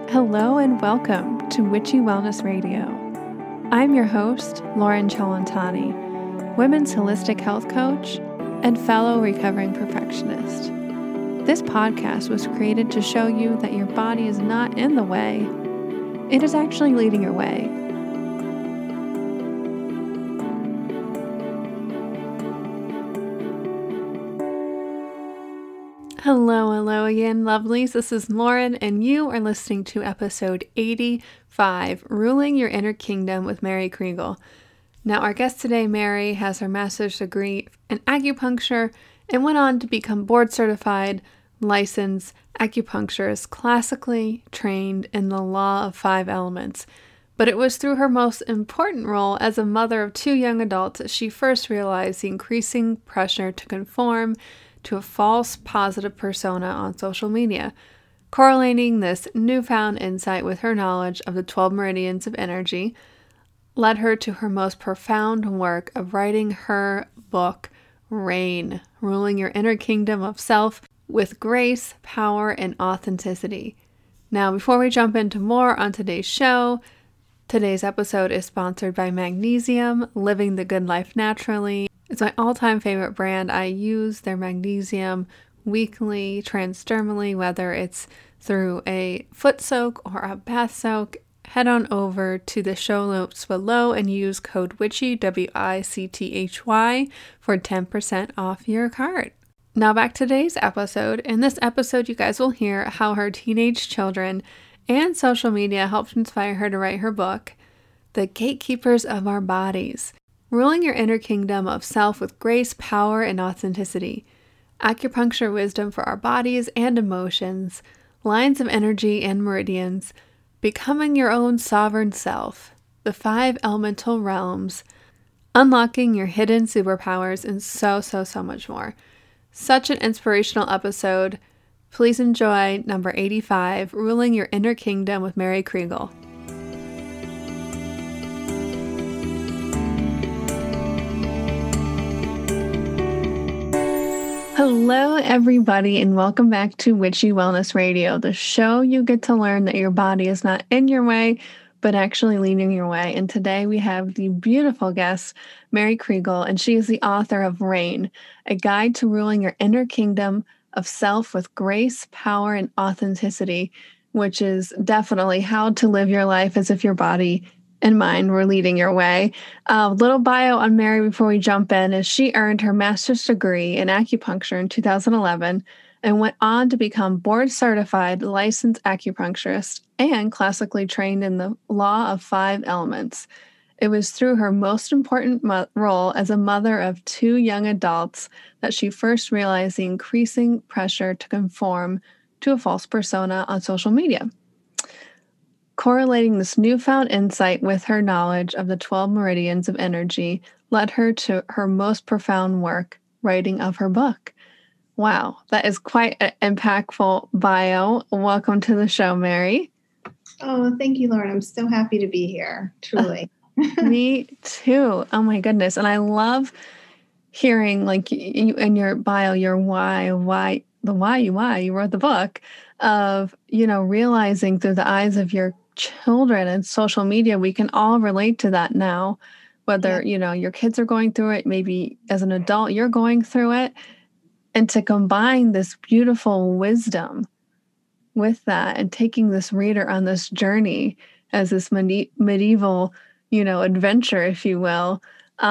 Hello and welcome to Witchy Wellness Radio. I'm your host, Lauren Chalantani, women's holistic health coach and fellow recovering perfectionist. This podcast was created to show you that your body is not in the way, it is actually leading your way. Hello again, lovelies. This is Lauren, and you are listening to episode 85, Ruling Your Inner Kingdom with Mary Kriegel. Now, our guest today, Mary, has her master's degree in acupuncture and went on to become board-certified, licensed acupuncturist, classically trained in the law of 5 elements. But it was through her most important role as a mother of 2 young adults that she first realized the increasing pressure to conform to a false positive persona on social media. Correlating this newfound insight with her knowledge of the 12 meridians of energy led her to her most profound work of writing her book, Reign, Ruling Your Inner Kingdom of Self with Grace, Power, and Authenticity. Now, before we jump into more on today's show, today's episode is sponsored by Magnesium, Living the Good Life Naturally. It's my all-time favorite brand. I use their magnesium weekly, transdermally, whether it's through a foot soak or a bath soak. Head on over to the show notes below and use code WICHY, WICTHY, for 10% off your cart. Now back to today's episode. In this episode, you guys will hear how her teenage children and social media helped inspire her to write her book, The Gatekeepers of Our Bodies. Ruling Your Inner Kingdom of Self with Grace, Power, and Authenticity. Acupuncture wisdom for our bodies and emotions. Lines of energy and meridians. Becoming your own sovereign self. The 5 elemental realms. Unlocking your hidden superpowers, and so much more. Such an inspirational episode. Please enjoy number 85, Ruling Your Inner Kingdom with Mary Kriegel. Hello, everybody, and welcome back to Witchy Wellness Radio, the show you get to learn that your body is not in your way, but actually leading your way. And today we have the beautiful guest, Mary Kriegel, and she is the author of Reign, a guide to ruling your inner kingdom of self with grace, power, and authenticity, which is definitely how to live your life as if your body and mind were leading your way. Little bio on Mary before we jump in is she earned her master's degree in acupuncture in 2011 and went on to become board-certified licensed acupuncturist and classically trained in the law of 5 elements. It was through her most important role as a mother of 2 young adults that she first realized the increasing pressure to conform to a false persona on social media. Correlating this newfound insight with her knowledge of the 12 meridians of energy led her to her most profound work, writing of her book. Wow, that is quite an impactful bio. Welcome to the show, Mary. Oh, thank you, Lauren. I'm so happy to be here, truly. Me too. Oh my goodness. And I love hearing like you in your bio, your why you wrote the book of, realizing through the eyes of your children and social media, we can all relate to that now, whether, your kids are going through it, maybe as an adult, you're going through it. And to combine this beautiful wisdom with that and taking this reader on this journey as this medieval, adventure, if you will,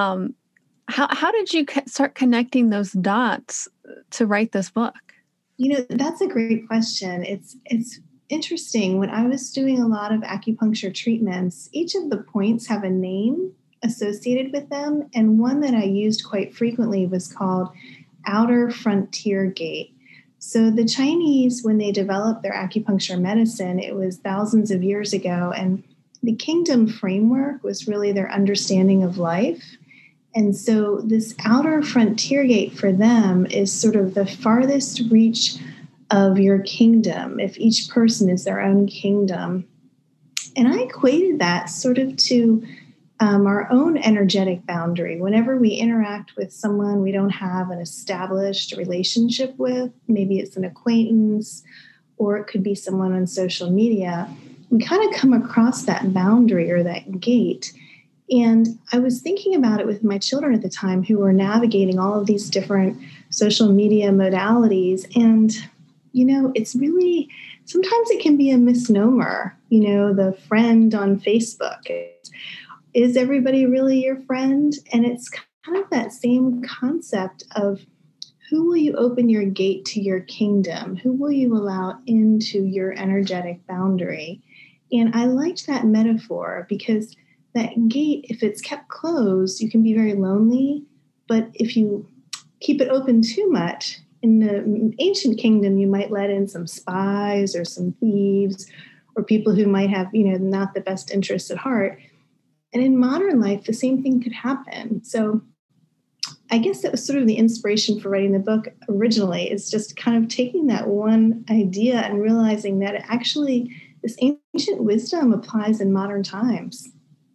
how did you start connecting those dots to write this book? That's a great question. It's interesting. When I was doing a lot of acupuncture treatments, each of the points have a name associated with them. And one that I used quite frequently was called Outer Frontier Gate. So the Chinese, when they developed their acupuncture medicine, it was thousands of years ago. And the kingdom framework was really their understanding of life. And so this outer frontier gate for them is sort of the farthest reach of your kingdom, if each person is their own kingdom. And I equated that sort of to our own energetic boundary. Whenever we interact with someone we don't have an established relationship with, maybe it's an acquaintance or it could be someone on social media, we kind of come across that boundary or that gate. And I was thinking about it with my children at the time who were navigating all of these different social media modalities. And, it's really, sometimes it can be a misnomer, the friend on Facebook. Is everybody really your friend? And it's kind of that same concept of who will you open your gate to your kingdom? Who will you allow into your energetic boundary? And I liked that metaphor because that gate, if it's kept closed, you can be very lonely. But if you keep it open too much, in the ancient kingdom, you might let in some spies or some thieves or people who might have, not the best interests at heart. And in modern life, the same thing could happen. So I guess that was sort of the inspiration for writing the book originally, is just kind of taking that one idea and realizing that actually this ancient wisdom applies in modern times.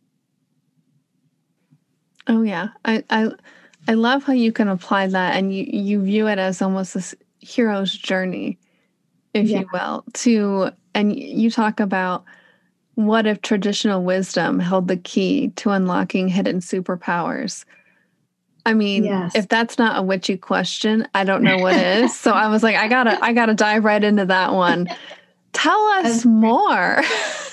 Oh, yeah. I love how you can apply that, and you view it as almost this hero's journey, if you will, and you talk about what if traditional wisdom held the key to unlocking hidden superpowers. I mean, yes. If that's not a witchy question, I don't know what is. So I was like, I gotta dive right into that one. Tell us more.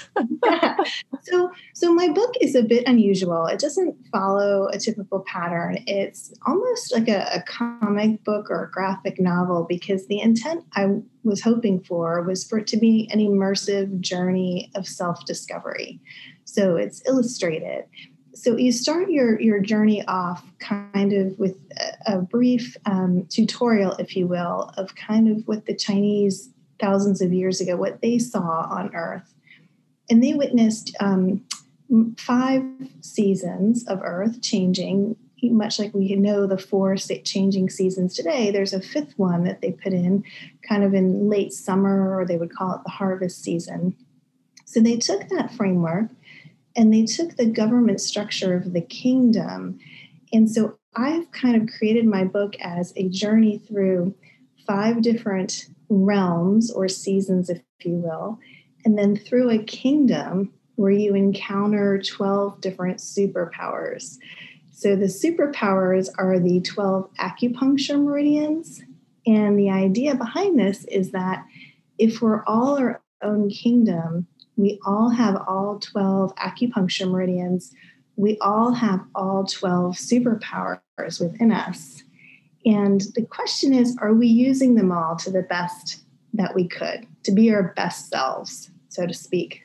So my book is a bit unusual. It doesn't follow a typical pattern. It's almost like a comic book or a graphic novel, because the intent I was hoping for was for it to be an immersive journey of self-discovery. So it's illustrated. So you start your journey off kind of with a brief tutorial, if you will, of kind of what the Chinese thousands of years ago, what they saw on Earth. And they witnessed 5 seasons of Earth changing, much like we know the 4 changing seasons today. There's a 5th one that they put in kind of in late summer, or they would call it the harvest season. So they took that framework and they took the government structure of the kingdom. And so I've kind of created my book as a journey through 5 different realms or seasons, if you will, and then through a kingdom where you encounter 12 different superpowers. So the superpowers are the 12 acupuncture meridians. And the idea behind this is that if we're all our own kingdom, we all have all 12 acupuncture meridians. We all have all 12 superpowers within us. And the question is, are we using them all to the best that we could, to be our best selves, so to speak?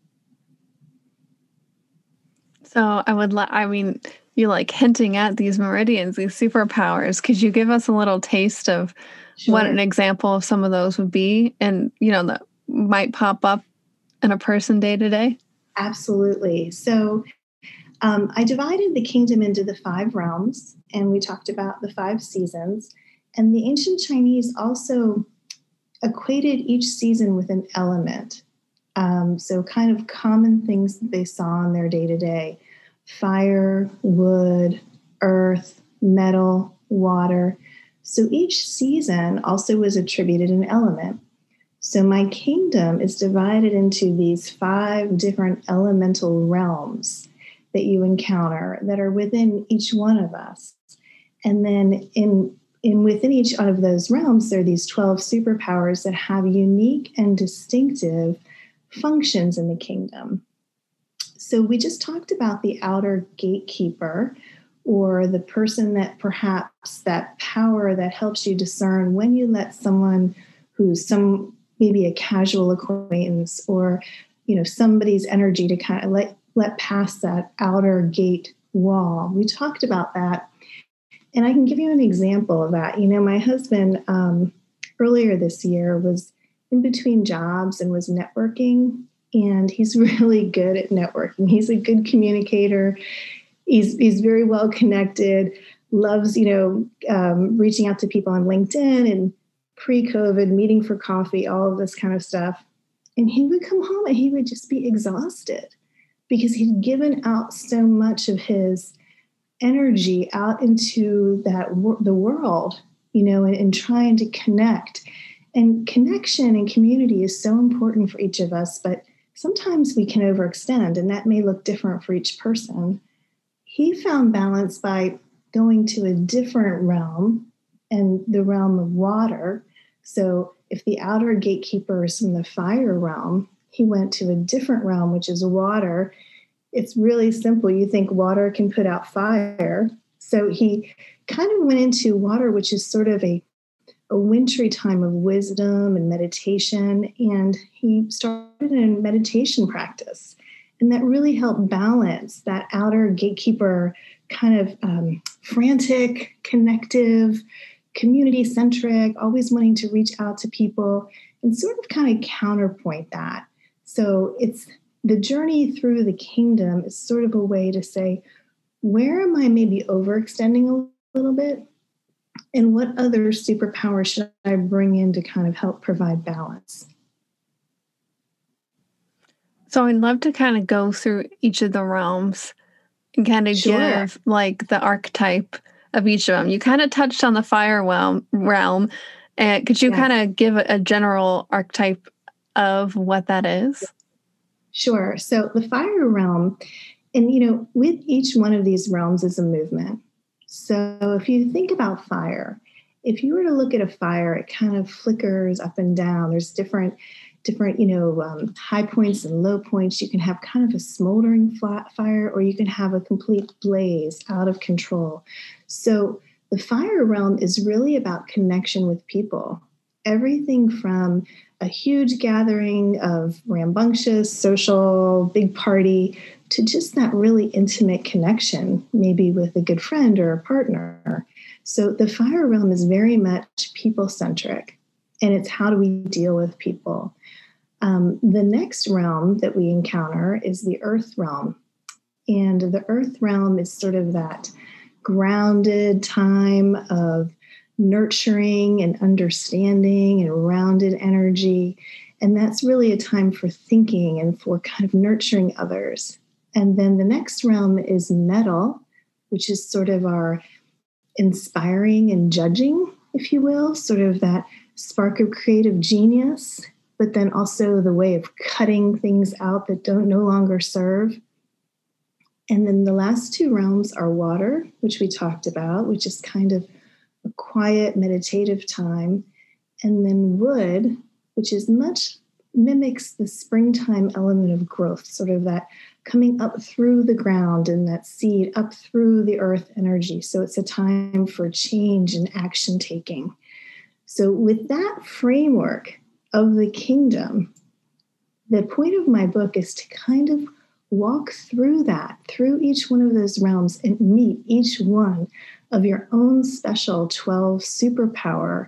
So you like hinting at these meridians, these superpowers. Could you give us a little taste of what an example of some of those would be, and, that might pop up in a person day to day? Absolutely. So I divided the kingdom into the 5 realms, and we talked about the 5 seasons. And the ancient Chinese also equated each season with an element. So kind of common things that they saw in their day-to-day: fire, wood, earth, metal, water. So each season also was attributed an element. So my kingdom is divided into these 5 different elemental realms that you encounter that are within each one of us. And then within each one of those realms, there are these 12 superpowers that have unique and distinctive functions in the kingdom. So we just talked about the outer gatekeeper, or the person that perhaps that power that helps you discern when you let someone who's maybe a casual acquaintance, or somebody's energy to kind of let past that outer gate wall. We talked about that. And I can give you an example of that. My husband earlier this year was in between jobs and was networking, and he's really good at networking. He's a good communicator. He's very well connected, loves, reaching out to people on LinkedIn and pre-COVID, meeting for coffee, all of this kind of stuff. And he would come home and he would just be exhausted because he'd given out so much of his energy out into the world, and trying to connect. And connection and community is so important for each of us, but sometimes we can overextend, and that may look different for each person. He found balance by going to a different realm, and the realm of water. So if the outer gatekeeper is from the fire realm, he went to a different realm, which is water. It's really simple. You think water can put out fire. So he kind of went into water, which is sort of a wintry time of wisdom and meditation. And he started a meditation practice. And that really helped balance that outer gatekeeper kind of frantic, connective, community-centric, always wanting to reach out to people, and sort of kind of counterpoint that. So it's the journey through the kingdom is sort of a way to say, where am I maybe overextending a little bit? And what other superpower should I bring in to kind of help provide balance? So I'd love to kind of go through each of the realms and kind of Sure. give like the archetype of each of them. You kind of touched on the fire realm. And could you Yes. kind of give a general archetype of what that is? Sure. So the fire realm, and with each one of these realms is a movement. So if you think about fire, if you were to look at a fire, it kind of flickers up and down. There's different high points and low points. You can have kind of a smoldering flat fire, or you can have a complete blaze out of control. So the fire realm is really about connection with people. Everything from a huge gathering of rambunctious, social, big party, to just that really intimate connection, maybe with a good friend or a partner. So the fire realm is very much people-centric, and it's how do we deal with people. The next realm that we encounter is the earth realm. And the earth realm is sort of that grounded time of nurturing and understanding and rounded energy. And that's really a time for thinking and for kind of nurturing others. And then the next realm is metal, which is sort of our inspiring and judging, if you will, sort of that spark of creative genius, but then also the way of cutting things out that don't no longer serve. And then the last two realms are water, which we talked about, which is kind of a quiet meditative time. And then wood, which is much mimics the springtime element of growth, sort of that coming up through the ground and that seed up through the earth energy. So it's a time for change and action taking. So with that framework of the kingdom, the point of my book is to kind of walk through that, through each one of those realms, and meet each one of your own special 12 superpower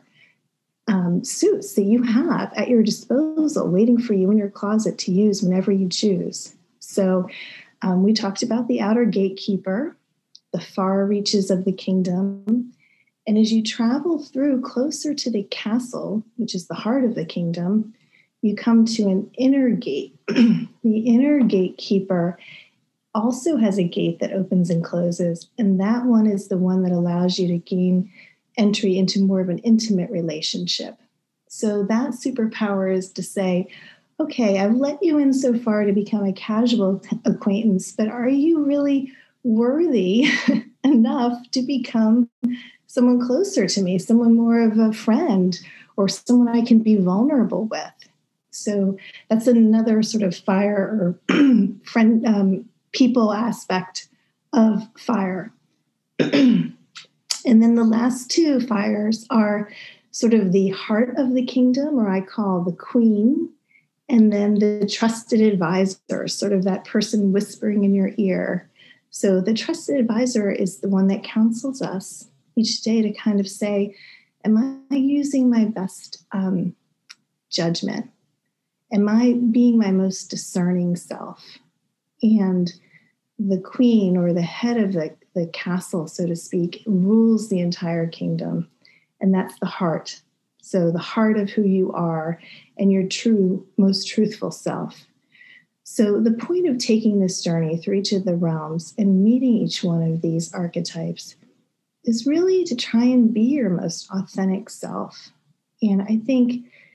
suits that you have at your disposal, waiting for you in your closet to use whenever you choose. So we talked about the outer gatekeeper, the far reaches of the kingdom. And as you travel through closer to the castle, which is the heart of the kingdom, you come to an inner gate. The inner gatekeeper also has a gate that opens and closes, and that one is the one that allows you to gain entry into more of an intimate relationship. So that superpower is to say, okay, I've let you in so far to become a casual acquaintance, but are you really worthy enough to become someone closer to me, someone more of a friend, or someone I can be vulnerable with? So that's another sort of fire or friend, people aspect of fire. And then the last two fires are sort of the heart of the kingdom, or I call the queen, and then the trusted advisor, sort of that person whispering in your ear. So the trusted advisor is the one that counsels us each day to kind of say, am I using my best judgment? Am I being my most discerning self? And the queen, or the head of the castle, so to speak, rules the entire kingdom. And that's the heart. So the heart of who you are and your true, most truthful self. So the point of taking this journey through each of the realms and meeting each one of these archetypes is really to try and be your most authentic self. And I think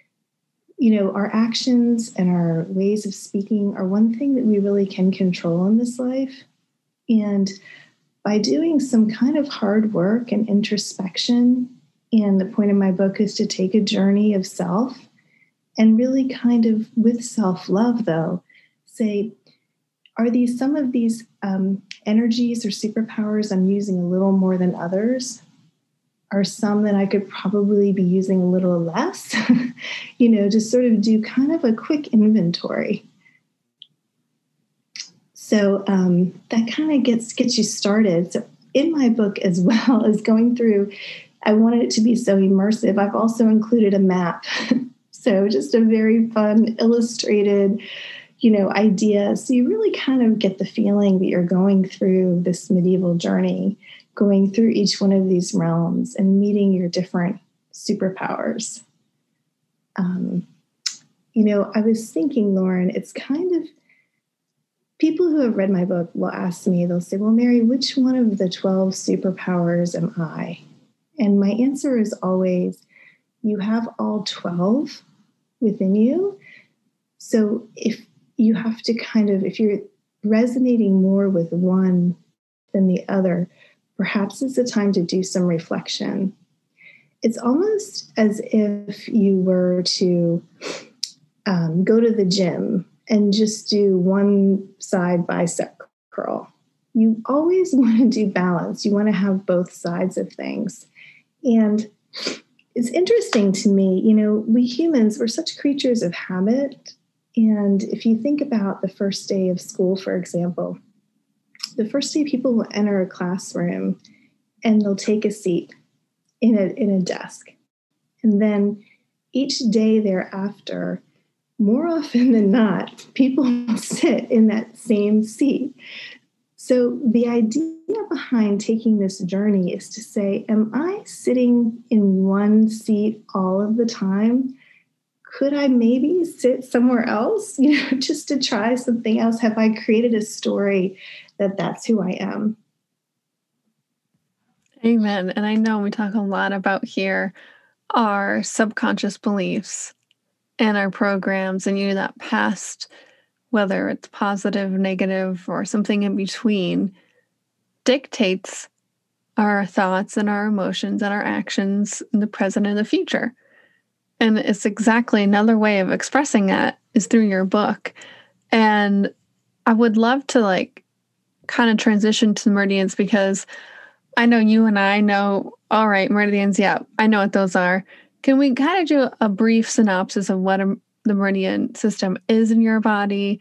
our actions and our ways of speaking are one thing that we really can control in this life. And by doing some kind of hard work and introspection, and the point of my book is to take a journey of self and really kind of with self-love, though, say, are these some of these energies or superpowers I'm using a little more than others? Are some that I could probably be using a little less? Just sort of do kind of a quick inventory. So that kind of gets you started. So in my book, as well as going through, I wanted it to be so immersive. I've also included a map. So just a very fun, illustrated, idea. So you really kind of get the feeling that you're going through this medieval journey, going through each one of these realms and meeting your different superpowers. I was thinking, Lauren, it's kind of, people who have read my book will ask me, they'll say, well, Mary, which one of the 12 superpowers am I? And my answer is always, you have all 12 within you. So if you have to if you're resonating more with one than the other, perhaps it's a time to do some reflection. It's almost as if you were to go to the gym and just do one side bicep curl. You always want to do balance. You want to have both sides of things. And it's interesting to me, we humans, we're such creatures of habit. And if you think about the first day of school, for example, the first day people will enter a classroom and they'll take a seat in a desk. And then each day thereafter, more often than not, people sit in that same seat. So the idea behind taking this journey is to say, am I sitting in one seat all of the time? Could I maybe sit somewhere else, just to try something else? Have I created a story that that's who I am? Amen. And I know we talk a lot about here our subconscious beliefs and our programs, and that past, whether it's positive, negative, or something in between, dictates our thoughts and our emotions and our actions in the present and the future. And it's exactly another way of expressing that is through your book. And I would love to kind of transition to the meridians, because I know you and I know, all right, meridians, yeah, I know what those are. Can we kind of do a brief synopsis of what the meridian system is in your body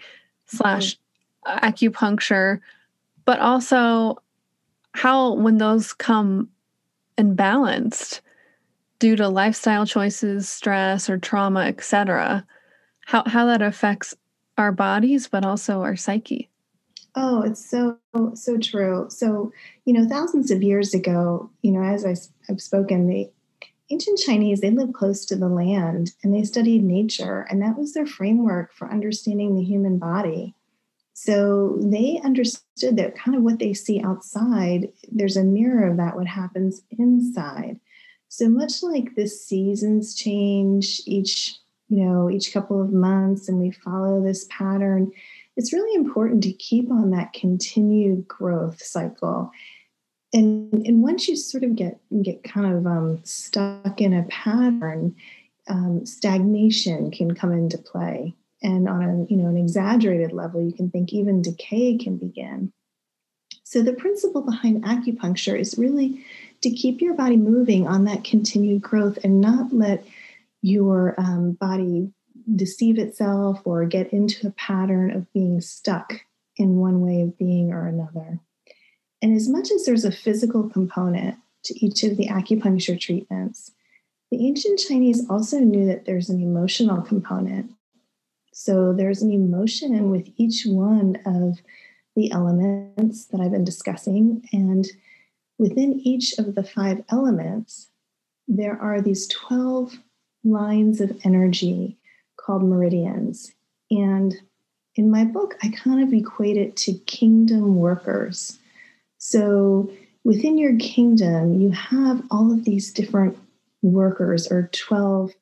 / acupuncture, but also how, when those come imbalanced due to lifestyle choices, stress or trauma, etc., how that affects our bodies, but also our psyche? Oh, it's so true. So, thousands of years ago, as I've spoken, the ancient Chinese, they lived close to the land and they studied nature, and that was their framework for understanding the human body. So they understood that kind of what they see outside, there's a mirror of that, what happens inside. So much like the seasons change each couple of months and we follow this pattern, it's really important to keep on that continued growth cycle. And once you sort of get kind of stuck in a pattern, stagnation can come into play. And on an exaggerated level, you can think even decay can begin. So the principle behind acupuncture is really to keep your body moving on that continued growth and not let your body deceive itself or get into a pattern of being stuck in one way of being or another. And as much as there's a physical component to each of the acupuncture treatments, the ancient Chinese also knew that there's an emotional component. So there's an emotion with each one of the elements that I've been discussing. And within each of the 5 elements, there are these 12 lines of energy called meridians. And in my book, I kind of equate it to kingdom workers. So within your kingdom, you have all of these different workers or 12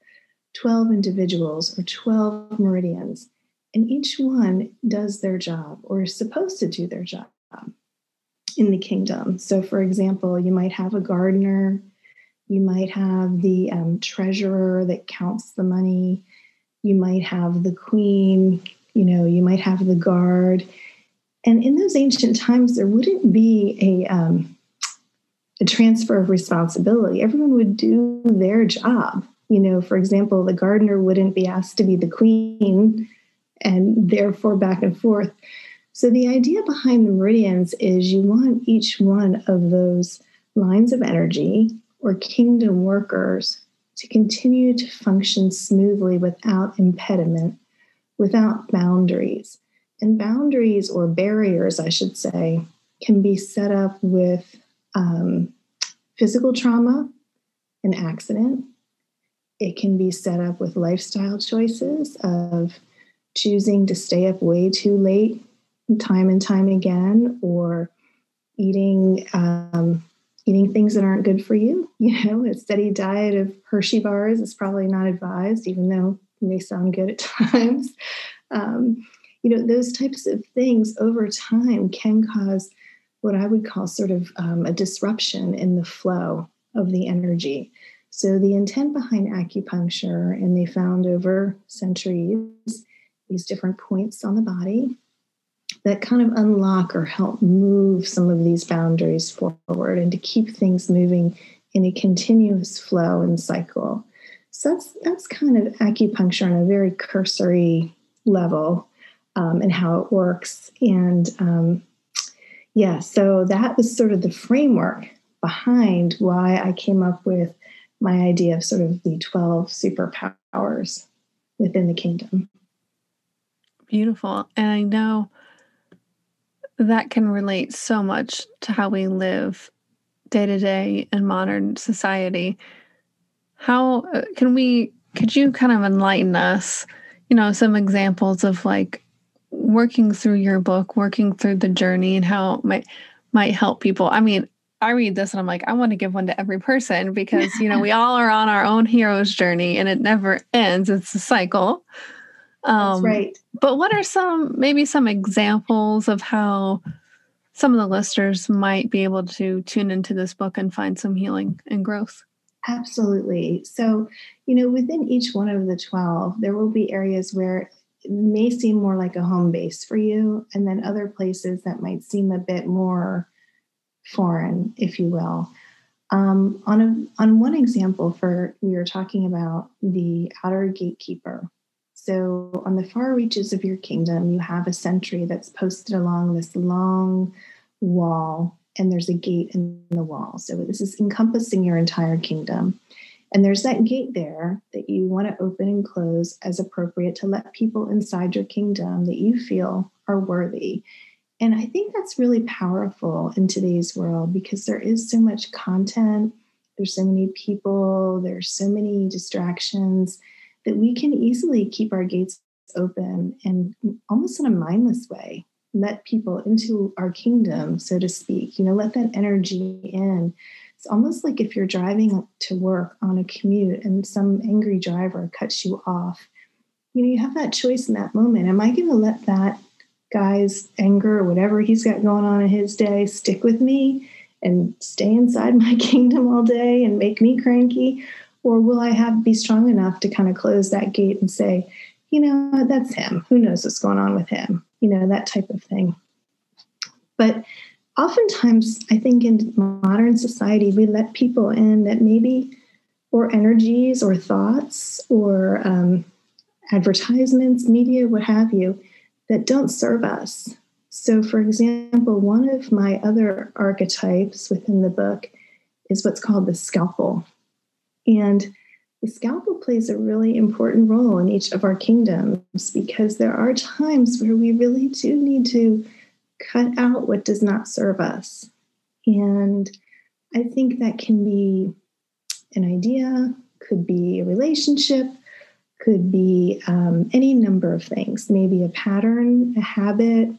12 individuals or 12 meridians, and each one does their job or is supposed to do their job in the kingdom. So, for example, you might have a gardener, you might have the treasurer that counts the money, you might have the queen, you might have the guard. And in those ancient times, there wouldn't be a transfer of responsibility. Everyone would do their job. For example, the gardener wouldn't be asked to be the queen and therefore back and forth. So the idea behind the meridians is you want each one of those lines of energy or kingdom workers to continue to function smoothly without impediment, without boundaries. And boundaries, or barriers, I should say, can be set up with physical trauma, an accident. It can be set up with lifestyle choices of choosing to stay up way too late time and time again, or eating things that aren't good for you. A steady diet of Hershey bars is probably not advised, even though it may sound good at times. Those types of things over time can cause what I would call sort of a disruption in the flow of the energy. So the intent behind acupuncture, and they found over centuries these different points on the body that kind of unlock or help move some of these boundaries forward and to keep things moving in a continuous flow and cycle. So that's kind of acupuncture on a very cursory level, and how it works. And so that was sort of the framework behind why I came up with my idea of sort of the 12 superpowers within the kingdom. Beautiful. And I know that can relate so much to how we live day to day in modern society. How could you kind of enlighten us, some examples of like working through your book, working through the journey, and how it might help people? I mean, I read this and I'm like, I want to give one to every person because, we all are on our own hero's journey and it never ends. It's a cycle. That's right. But what are some examples of how some of the listeners might be able to tune into this book and find some healing and growth? Absolutely. So, within each one of the 12, there will be areas where it may seem more like a home base for you, and then other places that might seem a bit more foreign, if you will. On one example, we were talking about the outer gatekeeper. So on the far reaches of your kingdom, you have a sentry that's posted along this long wall, and there's a gate in the wall. So this is encompassing your entire kingdom. And there's that gate there that you want to open and close as appropriate to let people inside your kingdom that you feel are worthy. And I think that's really powerful in today's world because there is so much content, there's so many people, there's so many distractions that we can easily keep our gates open and almost in a mindless way, let people into our kingdom, so to speak, let that energy in. It's almost like if you're driving to work on a commute and some angry driver cuts you off, you have that choice in that moment. Am I going to let that guy's anger or whatever he's got going on in his day stick with me and stay inside my kingdom all day and make me cranky? Or will I be strong enough to kind of close that gate and say, that's him. Who knows what's going on with him? That type of thing. But oftentimes, I think in modern society, we let people in that maybe, or energies or thoughts or advertisements, media, what have you, that don't serve us. So, for example, one of my other archetypes within the book is what's called the scalpel. And the scalpel plays a really important role in each of our kingdoms because there are times where we really do need to cut out what does not serve us. And I think that can be an idea, could be a relationship, could be any number of things, maybe a pattern, a habit.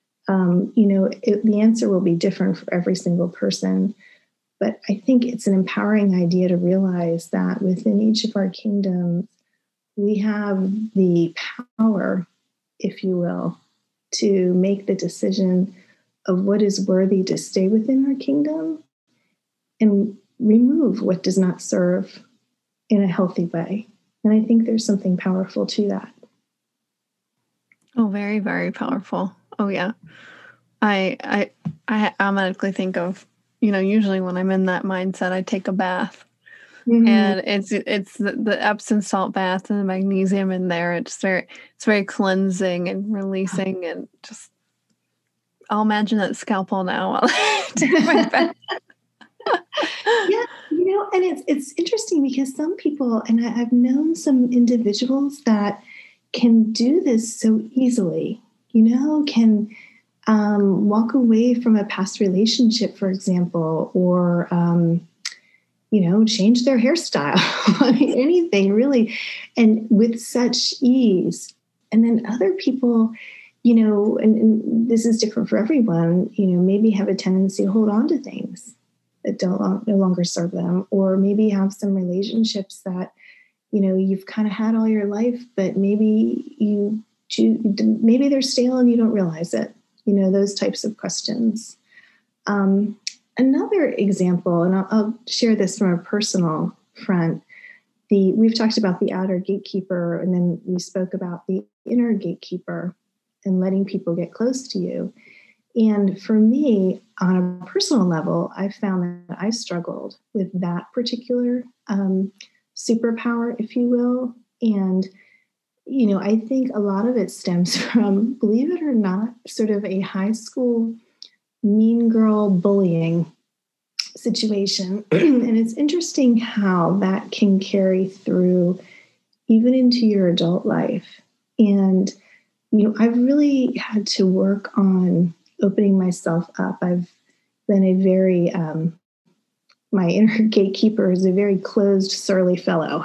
The answer will be different for every single person. But I think it's an empowering idea to realize that within each of our kingdoms, we have the power, if you will, to make the decision of what is worthy to stay within our kingdom and remove what does not serve in a healthy way. And I think there's something powerful to that. Oh, very, very powerful. Oh, yeah. I automatically think of, usually when I'm in that mindset, I take a bath. Mm-hmm. And it's the Epsom salt bath and the magnesium in there. It's very cleansing and releasing, and just I'll imagine that scalpel now while I take my bath. Yeah, and it's interesting because some people, and I've known some individuals that can do this so easily, can walk away from a past relationship, for example, or, change their hairstyle. I mean, anything really, and with such ease. And then other people, and this is different for everyone, maybe have a tendency to hold on to things that no longer serve them, or maybe have some relationships that, you've kind of had all your life, but maybe maybe they're stale and you don't realize it. Those types of questions. Another example, and I'll share this from a personal front. We've talked about the outer gatekeeper, and then we spoke about the inner gatekeeper and letting people get close to you. And for me, on a personal level, I found that I struggled with that particular superpower, if you will. And, I think a lot of it stems from, believe it or not, sort of a high school mean girl bullying situation. And it's interesting how that can carry through even into your adult life. And, I've really had to work on opening myself up. I've been a very, my inner gatekeeper is a very closed, surly fellow.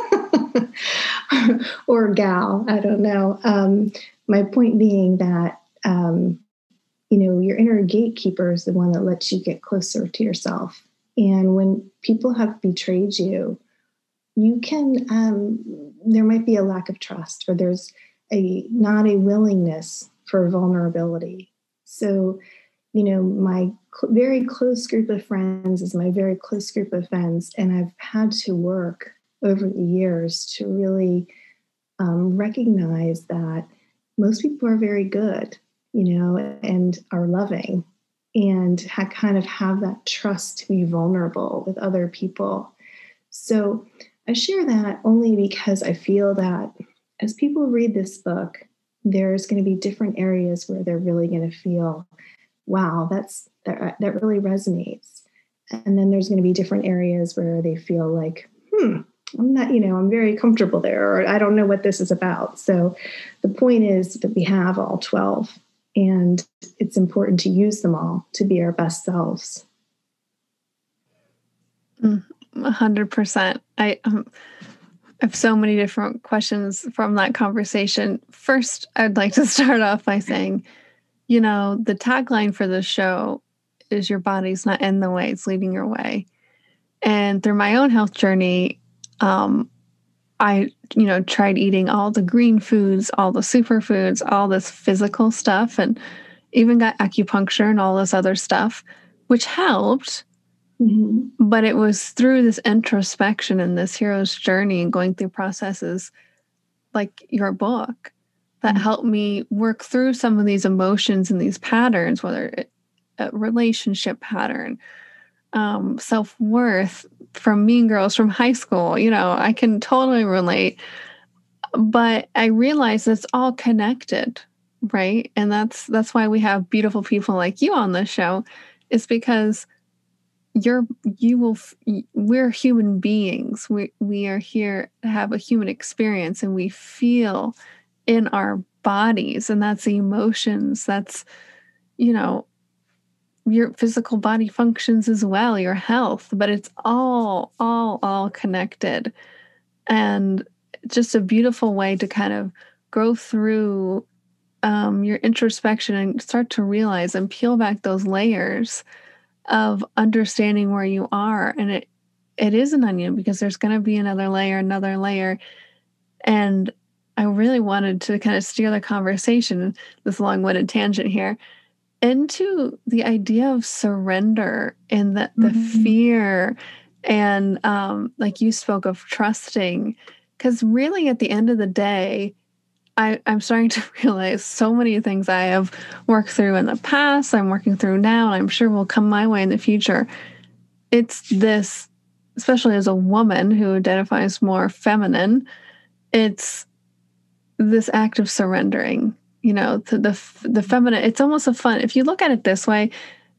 Or gal, I don't know. My point being that, your inner gatekeeper is the one that lets you get closer to yourself. And when people have betrayed you, you can, there might be a lack of trust, or there's not a willingness for vulnerability. So, my very close group of friends is my very close group of friends. And I've had to work over the years to really recognize that most people are very good, and are loving, and kind of have that trust to be vulnerable with other people. So I share that only because I feel that as people read this book, there's going to be different areas where they're really going to feel, wow, that really resonates. And then there's going to be different areas where they feel like, I'm not, I'm very comfortable there, or I don't know what this is about. So the point is that we have all 12, and it's important to use them all to be our best selves. 100%. I have so many different questions from that conversation. First, I'd like to start off by saying, the tagline for the show is "Your body's not in the way, it's leading your way." And through my own health journey, I, tried eating all the green foods, all the superfoods, all this physical stuff, and even got acupuncture and all this other stuff, which helped. Mm-hmm. But it was through this introspection and this hero's journey and going through processes like your book that helped me work through some of these emotions and these patterns, whether it's a relationship pattern, self-worth from Mean Girls from high school. I can totally relate, but I realize it's all connected, right? And that's why we have beautiful people like you on this show, is because we're human beings. We are here to have a human experience, and we feel in our bodies, and that's the emotions. That's, your physical body functions as well, your health, but it's all connected. And just a beautiful way to kind of go through your introspection and start to realize and peel back those layers of understanding where you are. And it is an onion, because there's going to be another layer. And I really wanted to kind of steer the conversation, this long-winded tangent here, into the idea of surrender and the fear and like you spoke of trusting. Because really at the end of the day, I'm starting to realize so many things I have worked through in the past, I'm working through now, and I'm sure will come my way in the future. It's this, especially as a woman who identifies more feminine, it's this act of surrendering, to the feminine. It's almost a fun, if you look at it this way,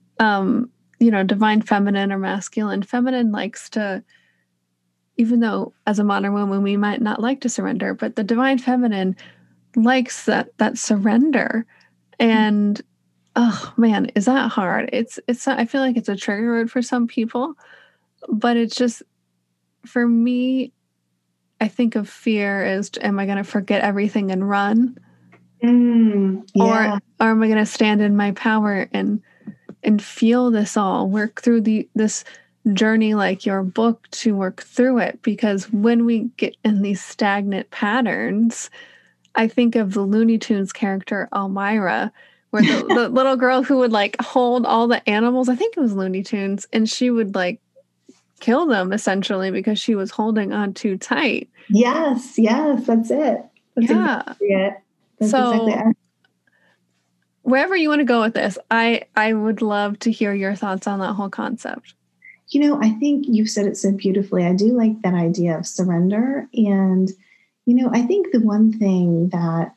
divine feminine or masculine. Feminine likes to, even though as a modern woman we might not like to surrender, but the divine feminine likes that surrender. And oh man, is that hard? It's I feel like it's a trigger word for some people, but it's just, for me, I think of fear as, am I going to forget everything and run? Yeah. Or am I going to stand in my power and feel this all, work through this journey like your book to work through it? Because when we get in these stagnant patterns, I think of the Looney Tunes character Elmira, where the little girl who would like hold all the animals, I think it was Looney Tunes, and she would like kill them essentially because she was holding on too tight. Yes, that's it. That's exactly it. That's exactly it. Wherever you want to go with this, I would love to hear your thoughts on that whole concept. I think you've said it so beautifully. I do like that idea of surrender. And, I think the one thing that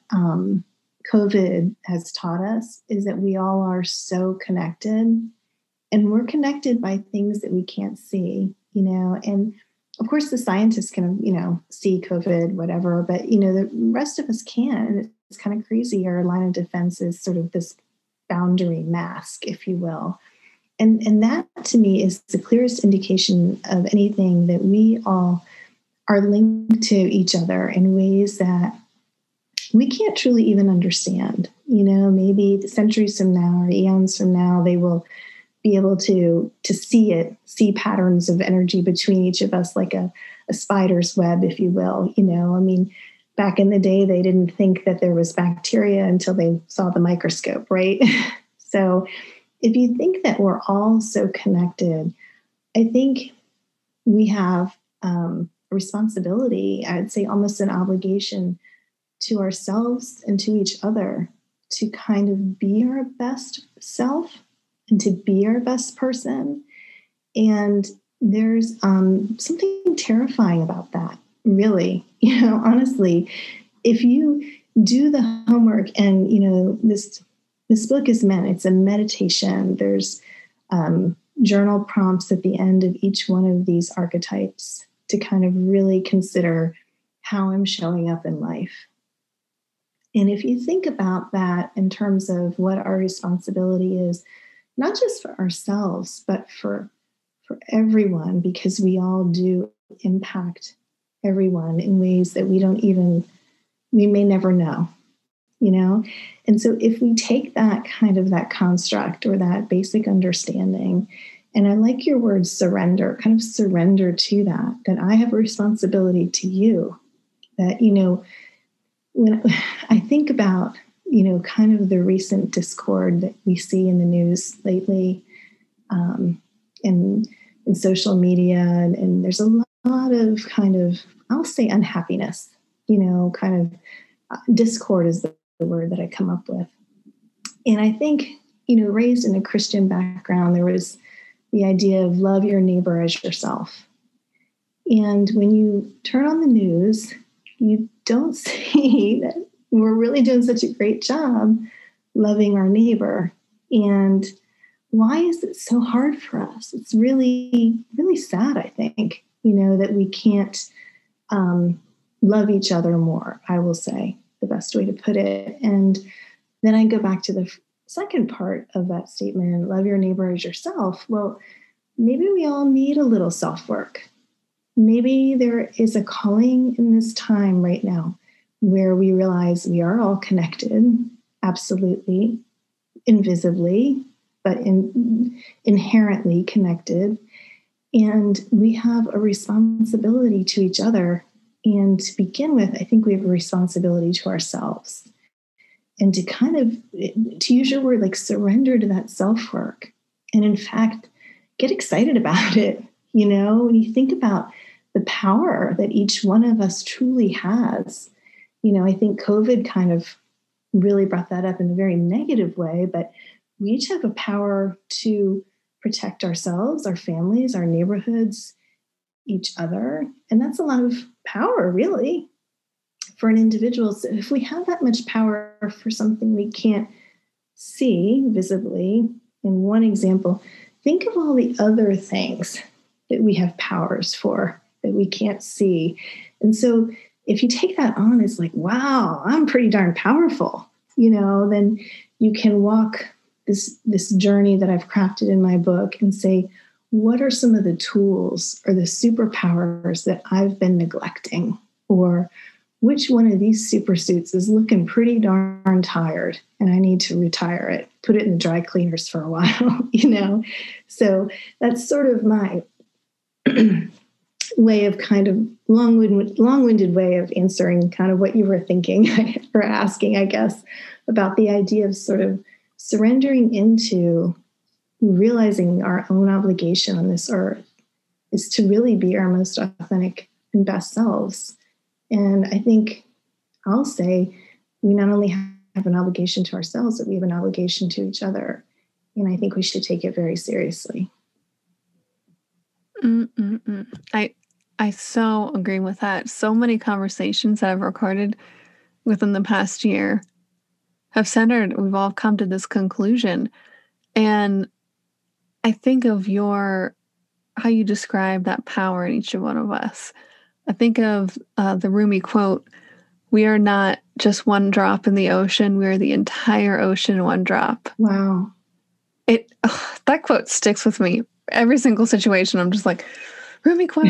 COVID has taught us is that we all are so connected, and we're connected by things that we can't see, and of course the scientists can, see COVID, whatever, but, the rest of us can't. It's kind of crazy. Our line of defense is sort of this boundary mask, if you will. And that to me is the clearest indication of anything that we all are linked to each other in ways that we can't truly even understand. Maybe centuries from now or eons from now, they will be able to see patterns of energy between each of us, like a spider's web, if you will. Back in the day, they didn't think that there was bacteria until they saw the microscope, right? So if you think that we're all so connected, I think we have a responsibility, I'd say almost an obligation to ourselves and to each other to kind of be our best self and to be our best person. And there's something terrifying about that, really. Honestly, if you do the homework, and this book is it's a meditation. There's journal prompts at the end of each one of these archetypes to kind of really consider how I'm showing up in life. And if you think about that in terms of what our responsibility is, not just for ourselves, but for everyone, because we all do impact everyone in ways that we may never know, And so if we take that construct or that basic understanding, and I like your word surrender, kind of surrender to that I have a responsibility to you, that, when I think about, kind of the recent discord that we see in the news lately, in social media, and there's a lot of kind of, I'll say, unhappiness, kind of discord is the word that I come up with. And I think, raised in a Christian background, there was the idea of love your neighbor as yourself. And when you turn on the news, you don't see that we're really doing such a great job loving our neighbor. And why is it so hard for us? It's really, really sad, I think, that we can't love each other more, I will say, the best way to put it. And then I go back to the second part of that statement, love your neighbor as yourself. Well, maybe we all need a little self-work. Maybe there is a calling in this time right now where we realize we are all connected, absolutely, invisibly, but inherently connected. And we have a responsibility to each other And to begin with, I think we have a responsibility to ourselves and to kind of, to use your word, like surrender to that self-work. And in fact, get excited about it. You know, when you think about the power that each one of us truly has, you know, I think COVID kind of really brought that up in a very negative way, but we each have a power to protect ourselves, our families, our neighborhoods, each other. And that's a lot of power, really, for an individual. So if we have that much power for something we can't see visibly, in one example, think of all the other things that we have powers for that we can't see. And so if you take that on as like, wow, I'm pretty darn powerful, you know, then you can walk this journey that I've crafted in my book and say, what are some of the tools or the superpowers that I've been neglecting? Or which one of these super suits is looking pretty darn tired and I need to retire it, put it in the dry cleaners for a while, you know? So that's sort of my way of kind of long-winded way of answering kind of what you were thinking or asking, I guess, about the idea of sort of surrendering into realizing our own obligation on this earth is to really be our most authentic and best selves. And I think I'll say we not only have an obligation to ourselves, but we have an obligation to each other. And I think we should take it very seriously. I so agree with that. So many conversations that I've recorded within the past year have centered, we've all come to this conclusion. And I think of how you describe that power in each one of us. I think of the Rumi quote, we are not just one drop in the ocean, we are the entire ocean one drop. Wow. That quote sticks with me. Every single situation, I'm just like, Rumi quote.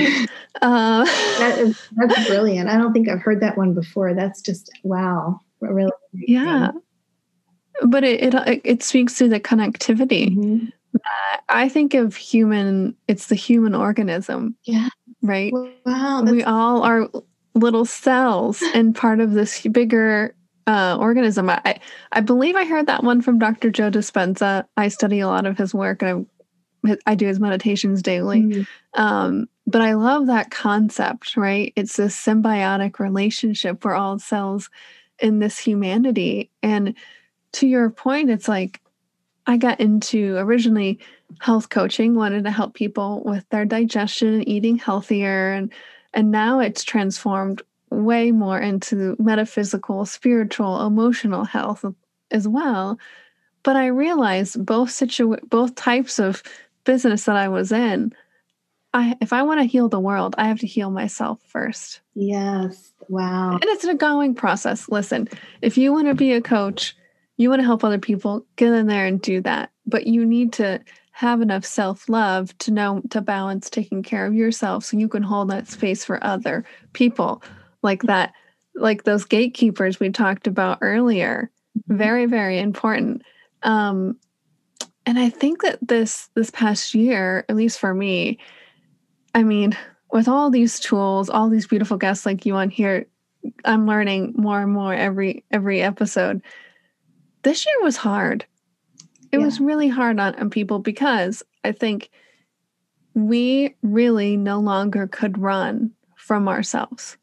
That's brilliant. I don't think I've heard that one before. That's just, wow. Really yeah. But it speaks to the connectivity. Mm-hmm. I think of it's the human organism. Yeah. Right? Wow. We all are little cells and part of this bigger organism. I believe I heard that one from Dr. Joe Dispenza. I study a lot of his work and I do his meditations daily. Mm-hmm. But I love that concept, right? It's this symbiotic relationship. We're all cells in this humanity. And to your point, it's like I got into originally health coaching, wanted to help people with their digestion and eating healthier. And now it's transformed way more into metaphysical, spiritual, emotional health as well. But I realized both types of business that I was in, if I want to heal the world, I have to heal myself first. Yes. Wow. And it's an ongoing process. Listen, if you want to be a coach, you want to help other people, get in there and do that. But you need to have enough self-love to know to balance taking care of yourself so you can hold that space for other people like that, like those gatekeepers we talked about earlier. Very, very important. And I think that this past year, at least for me, I mean, with all these tools, all these beautiful guests like you on here, I'm learning more and more every episode. This year was hard. It was really hard on people because I think we really no longer could run from ourselves.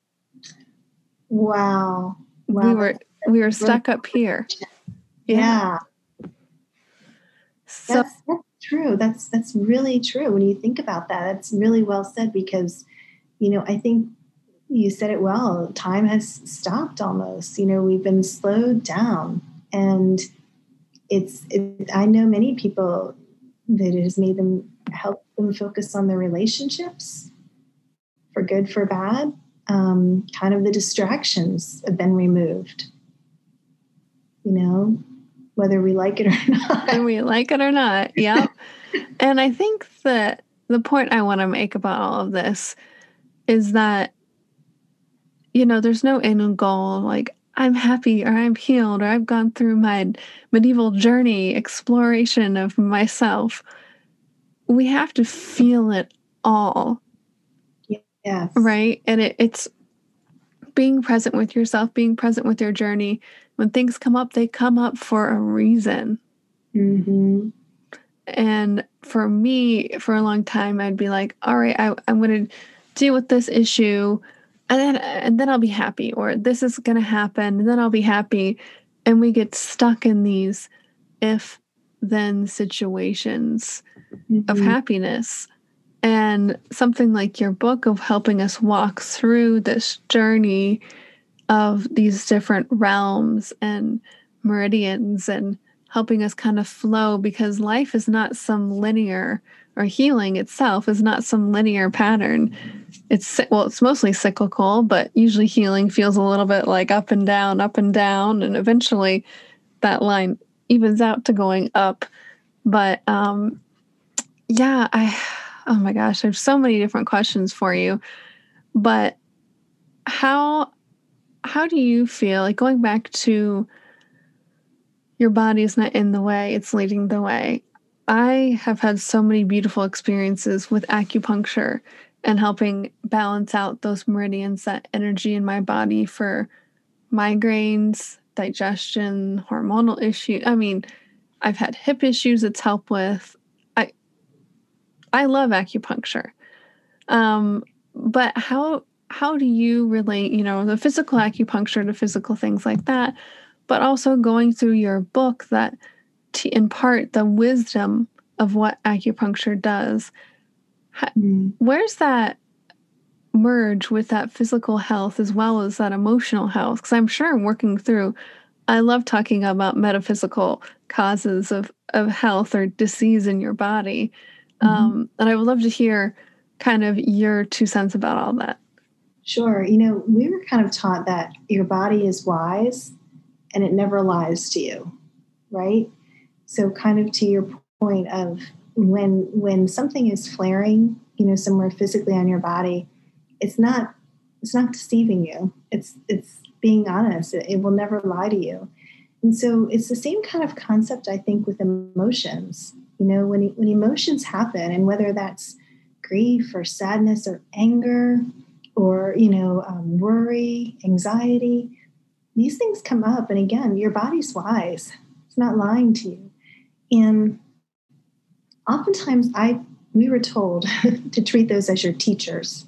Wow. We were stuck up here. Yeah. So that's true. That's really true. When you think about that, that's really well said because, you know, I think you said it well. Time has stopped almost. You know, we've been slowed down. And I know many people that it has made them help them focus on their relationships for good, for bad. Kind of the distractions have been removed, you know, whether we like it or not. Whether we like it or not. Yeah. And I think that the point I want to make about all of this is that, you know, there's no end goal like, I'm happy or I'm healed or I've gone through my medieval journey, exploration of myself. We have to feel it all. Yes. Right? And being present with yourself, being present with your journey. When things come up, they come up for a reason. Mm-hmm. And for me, for a long time, I'd be like, all right, I'm going to deal with this issue and then I'll be happy, or this is going to happen and then I'll be happy. And we get stuck in these if then situations of happiness. And something like your book of helping us walk through this journey of these different realms and meridians and helping us kind of flow, because life is not some linear, or healing itself is not some linear pattern. It's mostly cyclical, but usually healing feels a little bit like up and down, and eventually that line evens out to going up. But yeah, oh my gosh, I have so many different questions for you. But how do you feel, like, going back to your body is not in the way, it's leading the way? I have had so many beautiful experiences with acupuncture and helping balance out those meridians, that energy in my body for migraines, digestion, hormonal issues. I mean, I've had hip issues it's helped with. I love acupuncture. But how do you relate, the physical acupuncture to physical things like that, but also going through your book that impart the wisdom of what acupuncture does? Where's that merge with that physical health as well as that emotional health? Because I'm sure working through, I love talking about metaphysical causes of health or disease in your body. And I would love to hear kind of your 2 cents about all that. Sure. We were kind of taught that your body is wise and it never lies to you, right? So kind of to your point of when something is flaring, somewhere physically on your body, it's not deceiving you. It's being honest. It will never lie to you. And so it's the same kind of concept, I think, with emotions. When emotions happen, and whether that's grief or sadness or anger or, worry, anxiety, these things come up. And again, your body's wise. It's not lying to you. And oftentimes we were told to treat those as your teachers.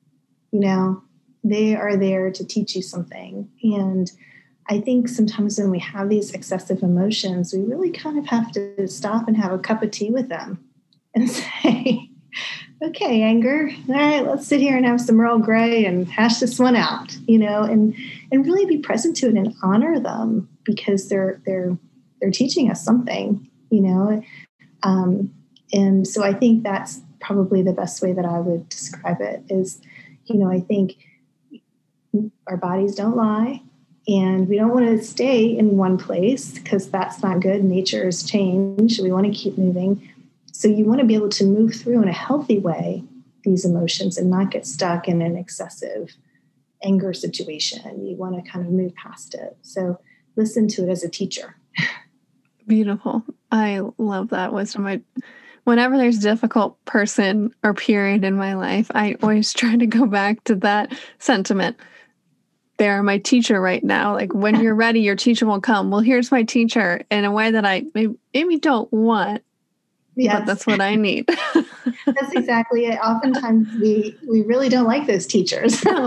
They are there to teach you something. And I think sometimes when we have these excessive emotions, we really kind of have to stop and have a cup of tea with them and say, okay, anger, all right, let's sit here and have some Earl Grey and hash this one out, and really be present to it and honor them, because they're teaching us something, and so I think that's probably the best way that I would describe it is, I think our bodies don't lie. And we don't want to stay in one place because that's not good. Nature has changed. We want to keep moving. So you want to be able to move through in a healthy way these emotions and not get stuck in an excessive anger situation. You want to kind of move past it. So listen to it as a teacher. Beautiful. I love that wisdom. Whenever there's a difficult person or period in my life, I always try to go back to that sentiment. They're my teacher right now. Like, when you're ready, your teacher will come. Well, here's my teacher in a way that I maybe don't want, but that's what I need. That's exactly it. Oftentimes we really don't like those teachers. No.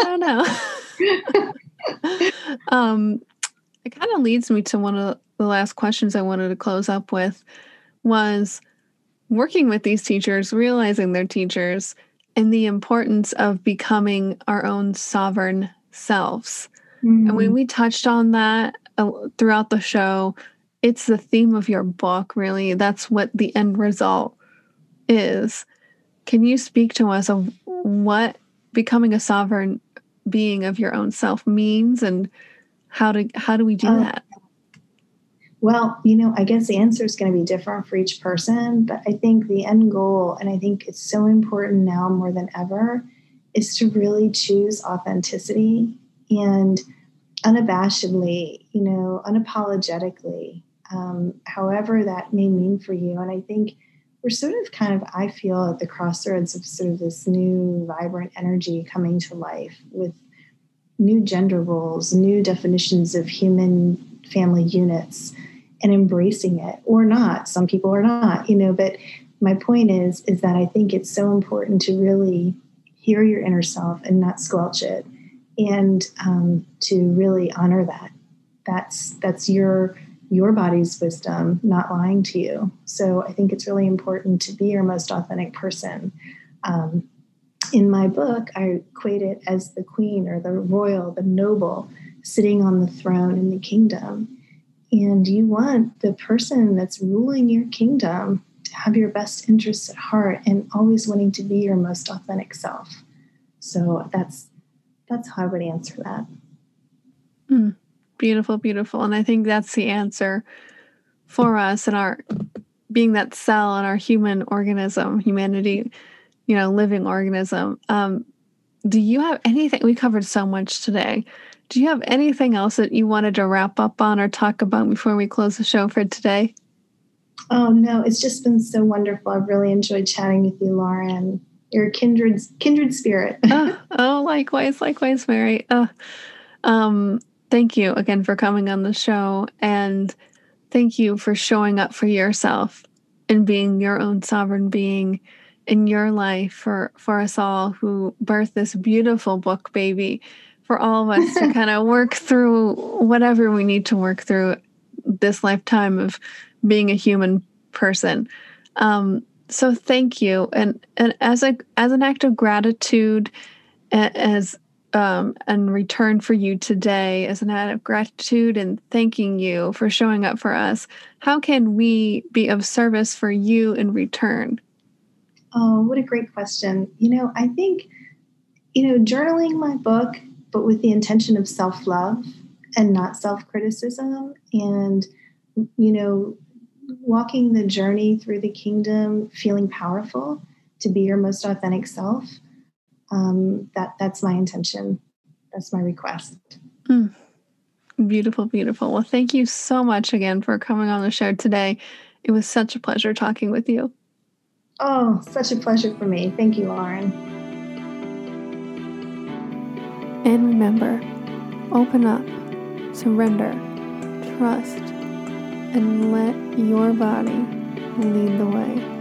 It kind of leads me to one of the last questions I wanted to close up with, was working with these teachers, realizing they're teachers, and the importance of becoming our own sovereign selves. And when we touched on that throughout the show, it's the theme of your book, really. That's what the end result is. Can you speak to us of what becoming a sovereign being of your own self means, and how do we do that? Well, I guess the answer is going to be different for each person, but I think the end goal, and I think it's so important now more than ever, is to really choose authenticity and unabashedly, unapologetically, however that may mean for you. And I think we're sort of I feel at the crossroads of sort of this new vibrant energy coming to life with new gender roles, new definitions of human family units, and embracing it, or not. Some people are not, but my point is that I think it's so important to really hear your inner self and not squelch it, and to really honor that. That's your body's wisdom, not lying to you. So I think it's really important to be your most authentic person. In my book, I equate it as the queen or the royal, the noble, sitting on the throne in the kingdom. And you want the person that's ruling your kingdom to have your best interests at heart and always wanting to be your most authentic self. So that's how I would answer that. Beautiful, beautiful. And I think that's the answer for us and our being that cell in our human organism, humanity, living organism. Do you have anything? We covered so much today. Do you have anything else that you wanted to wrap up on or talk about before we close the show for today? Oh, no, it's just been so wonderful. I've really enjoyed chatting with you, Lauren. You're a kindred spirit. Likewise, Mary. Thank you again for coming on the show, and thank you for showing up for yourself and being your own sovereign being in your life for us all who birthed this beautiful book baby, for all of us to kind of work through whatever we need to work through this lifetime of being a human person. So thank you. And as an act of gratitude, and return for you today, as an act of gratitude and thanking you for showing up for us, how can we be of service for you in return? Oh, what a great question. I think, journaling my book, but with the intention of self-love and not self-criticism, and, walking the journey through the kingdom, feeling powerful to be your most authentic self. That's my intention. That's my request. Beautiful, beautiful. Well, thank you so much again for coming on the show today. It was such a pleasure talking with you. Oh, such a pleasure for me. Thank you, Lauren. And remember, open up, surrender, trust, and let your body lead the way.